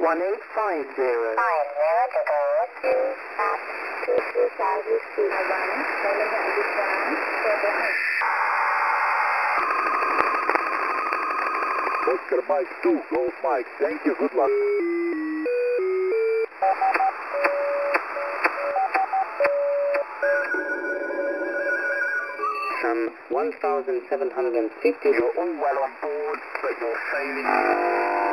1850. 50 to go. Oscar Mike 2, Golf Mike. Thank you, good luck. Some 1,750. You're all well on board, but you're sailing.